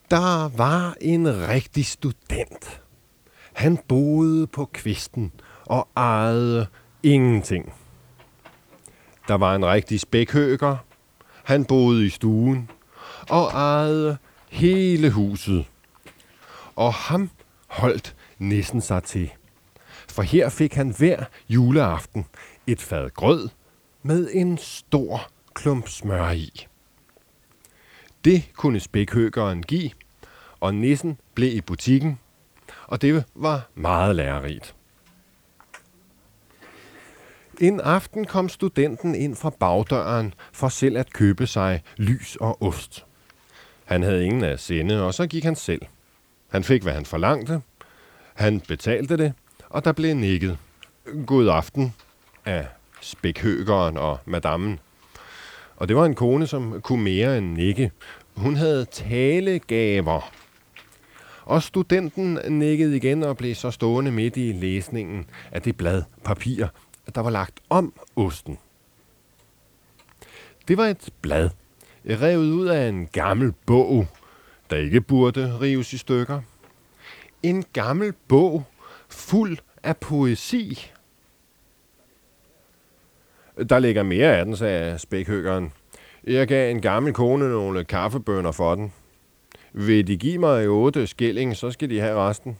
Der var en rigtig student. Han boede på kvisten og ejede ingenting. Der var en rigtig spækhøker. Han boede i stuen og ejede hele huset. Og ham holdt nissen sig til. For her fik han hver juleaften et fad grød med en stor klump smør i. Det kunne spækhøkeren give, og nissen blev i butikken, og det var meget lærerigt. En aften kom studenten ind fra bagdøren for selv at købe sig lys og ost. Han havde ingen af sinde, og så gik han selv. Han fik, hvad han forlangte. Han betalte det, og der blev nikket. God aften af spækhøkeren og madammen. Og det var en kone, som kunne mere end nikke. Hun havde talegaver. Og studenten nikkede igen og blev så stående midt i læsningen af det blad papir, der var lagt om osten. Det var et blad, revet ud af en gammel bog, der ikke burde rives i stykker. En gammel bog fuld af poesi. Der ligger mere af den, sagde spækhøkeren. Jeg gav en gammel kone nogle kaffebønner for den. Vil de give mig 8 skilling, så skal de have resten.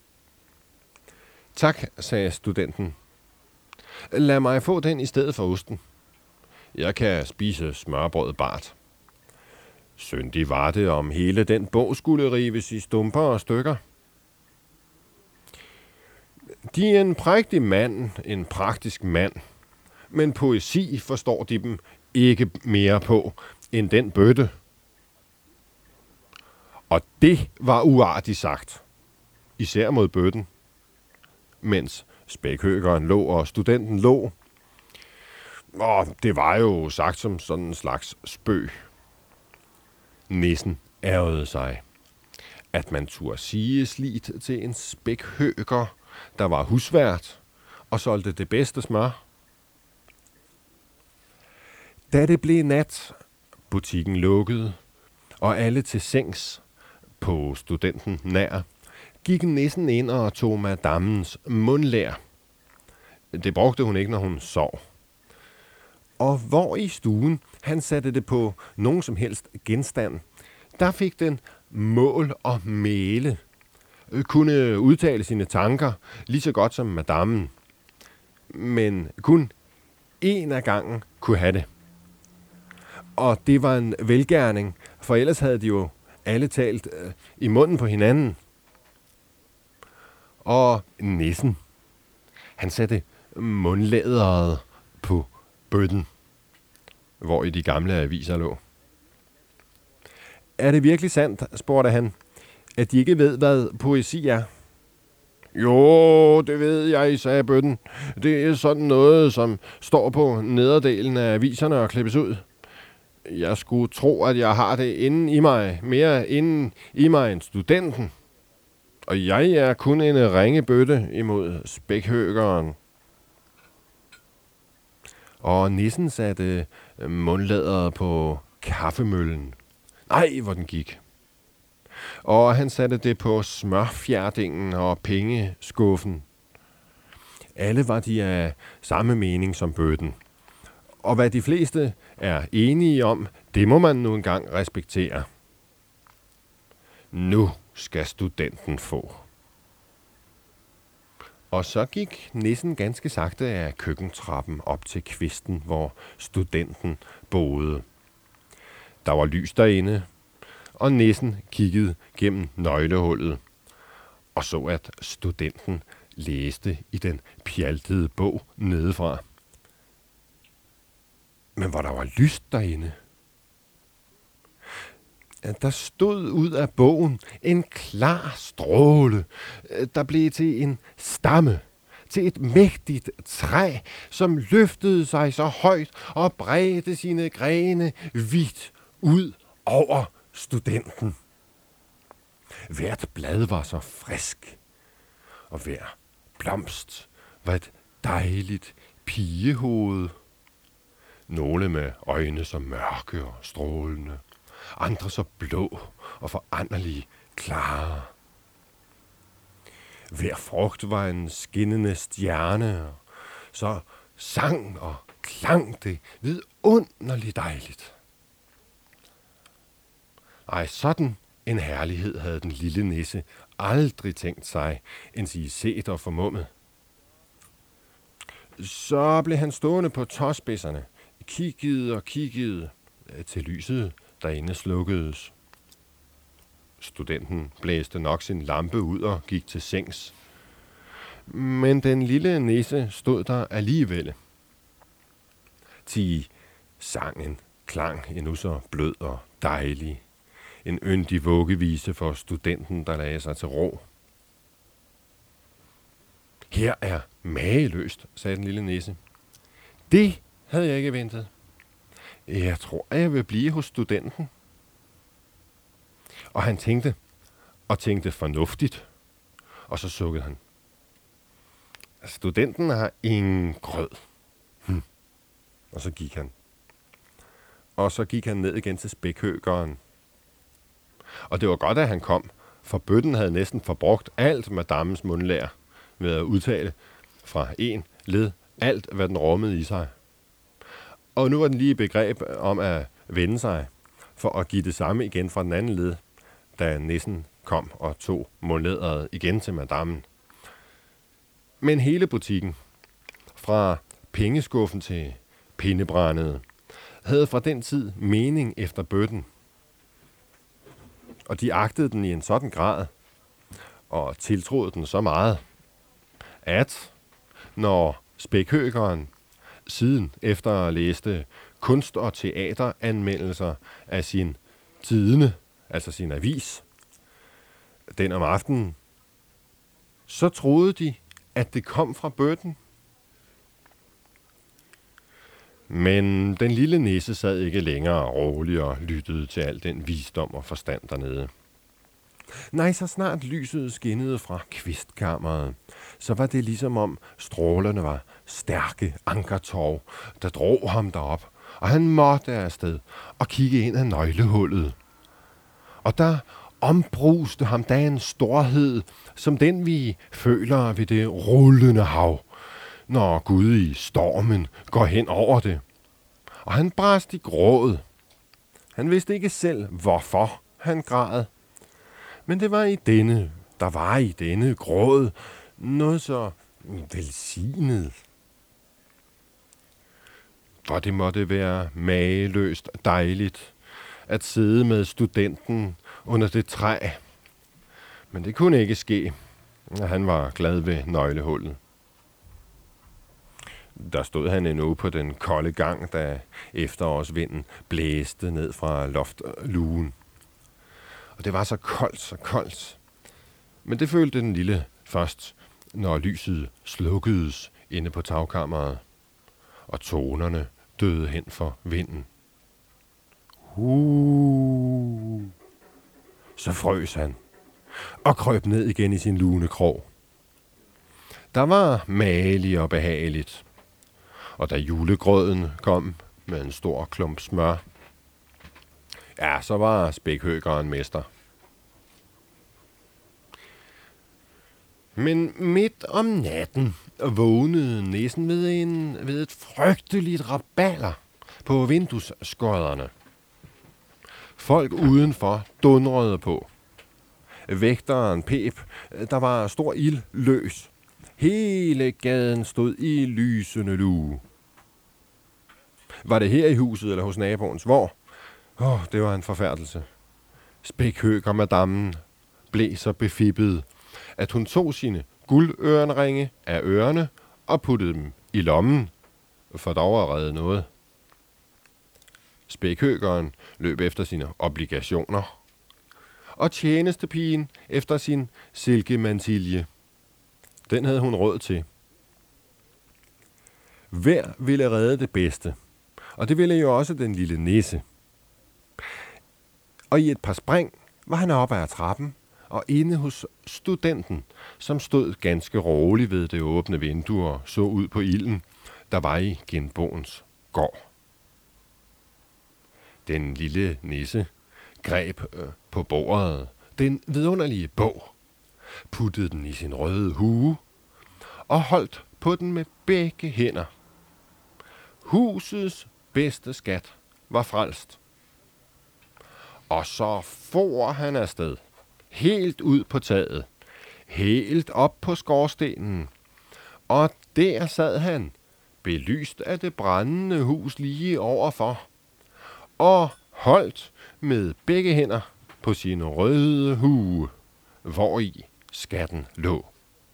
Tak, sagde studenten. Lad mig få den i stedet for osten. Jeg kan spise smørbrød bart. Syndig var det, om hele den bog skulle rives i stumper og stykker. De er en prægtig mand, en praktisk mand, men poesi forstår de dem ikke mere på end den bøtte. Og det var uartigt sagt, især mod bøtten, mens spækhøkeren lå og studenten lå. Og det var jo sagt som sådan en slags spøg. Nissen ærgede sig, at man turde sige slidt til en spækhøker, der var husvært og solgte det bedste smør. Da det blev nat, butikken lukkede, og alle til sengs på studenten nær, gik nissen ind og tog madammens mundlær. Det brugte hun ikke, når hun sov. Og hvor i stuen han satte det på nogen som helst genstand, der fik den mål og mæle, kunne udtale sine tanker lige så godt som madammen, men kun én af gangen kunne have det. Og det var en velgerning, for ellers havde de jo alle talt i munden på hinanden. Og nissen, han satte mundlæderet på bøtten, hvor i de gamle aviser lå. Er det virkelig sandt, spurgte han, at de ikke ved, hvad poesi er? Jo, det ved jeg, sagde bøtten. Det er sådan noget, som står på nederdelen af aviserne og klippes ud. Jeg skulle tro, at jeg har det inde i mig, mere inde i mig end studenten. Og jeg er kun en ringe bøtte imod spækhøkeren. Og nissen satte mundlæderet på kaffemøllen. Nej, hvor den gik. Og han satte det på smørfjerdingen og pengeskuffen. Alle var de af samme mening som bøtten. Og hvad de fleste er enige om, det må man nu engang respektere. Nu skal studenten få. Og så gik nissen ganske sagte af køkkentrappen op til kvisten, hvor studenten boede. Der var lys derinde, og nissen kiggede gennem nøglehullet og så, at studenten læste i den pjaltede bog nedefra. Men hvor der var lyst derinde. Der stod ud af bogen en klar stråle, der blev til en stamme, til et mægtigt træ, som løftede sig så højt og bredte sine grene vidt ud over studenten. Hvert blad var så frisk, og hver blomst var et dejligt pigehoved. Nogle med øjne så mørke og strålende, andre så blå og foranderlige klare. Hver frugt var en skinnende stjerne, så sang og klang det vidunderligt dejligt. Ej, sådan en herlighed havde den lille nisse aldrig tænkt sig, end sige set og formummet. Så blev han stående på tåspidserne, kiggede, til lyset derinde slukkedes. Studenten blæste nok sin lampe ud og gik til sengs. Men den lille nisse stod der alligevel. Sangen klang endnu så blød og dejlig. En yndig vuggevise for studenten, der lagde sig til ro. Her er mageløst, sagde den lille nisse. Det havde jeg ikke ventet. Jeg tror, jeg vil blive hos studenten. Og han tænkte fornuftigt, og så sukkede han. Studenten har ingen grød. Og så gik han. Og så gik han ned igen til spækhøkeren. Og det var godt, at han kom, for bøtten havde næsten forbrugt alt madammens mundlær ved at udtale fra en led alt, hvad den rummede i sig. Og nu var den lige i begreb om at vende sig for at give det samme igen fra den anden led, da nissen kom og tog mundlæderet igen til madammen. Men hele butikken, fra pengeskuffen til pindebrændet, havde fra den tid mening efter bøtten. Og de agtede den i en sådan grad, og tiltroede den så meget, at når spækhøkeren siden efter læste kunst- og teateranmeldelser af sin Tidende, altså sin avis, den om aftenen, så troede de, at det kom fra bøtten. Men den lille nisse sad ikke længere rolig og lyttede til al den visdom og forstand dernede. Nej, så snart lyset skinnede fra kvistkammeret, så var det ligesom om strålerne var stærke ankertov, der drog ham derop, og han måtte afsted og kigge ind ad nøglehullet. Og der ombruste ham da en storhed, som den vi føler ved det rullende hav, når Gud i stormen går hen over det. Og han brast i gråd. Han vidste ikke selv, hvorfor han græd. Men det var i denne gråd noget så velsignet. For det måtte være mageløst dejligt at sidde med studenten under det træ. Men det kunne ikke ske. Han var glad ved nøglehullet. Der stod han endnu på den kolde gang, da efterårsvinden blæste ned fra loftlugen. Og det var så koldt. Men det følte den lille først, når lyset slukkedes inde på tagkammeret, og tonerne døde hen for vinden. Så frøs han og krøb ned igen i sin lune krog. Der var mageligt og behageligt, og da julegrøden kom med en stor klump smør, ja, så var spækhøkeren mester. Men midt om natten vågnede nissen ved et frygteligt rabalder på vinduesskodderne. Folk udenfor dundrede på. Vægteren pep, der var stor ild løs. Hele gaden stod i lysende lue. Var det her i huset eller hos naboens? Hvor? Det var en forfærdelse. Spækhøker madammen blev så befippet, at hun tog sine guldørenringe af ørerne og puttede dem i lommen, for dog at redde noget. Spækhøkeren løb efter sine obligationer, og tjenestepigen efter sin silkemantilje. Den havde hun råd til. Hver ville redde det bedste, og det ville jo også den lille nisse. Og i et par spring var han oppe ad trappen og inde hos studenten, som stod ganske rolig ved det åbne vindue og så ud på ilden, der var i genboens gård. Den lille nisse greb på bordet den vidunderlige bog, puttede den i sin røde hue og holdt på den med begge hænder. Husets bedste skat var frelst. Og så for han afsted, helt ud på taget, helt op på skorstenen, og der sad han, belyst af det brændende hus lige overfor, og holdt med begge hænder på sin røde hue, hvori skatten lå.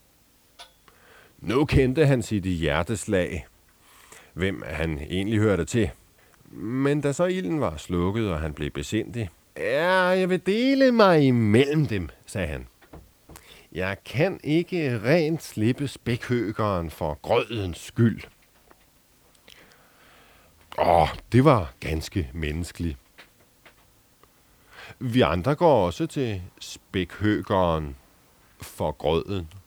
Nu kendte han sit hjerteslag, hvem han egentlig hørte til. Men da så ilden var slukket, og han blev besindig, jeg vil dele mig imellem dem, sagde han. Jeg kan ikke rent slippe spækhøgeren for grødens skyld. Det var ganske menneskeligt. Vi andre går også til spækhøgeren for grøden.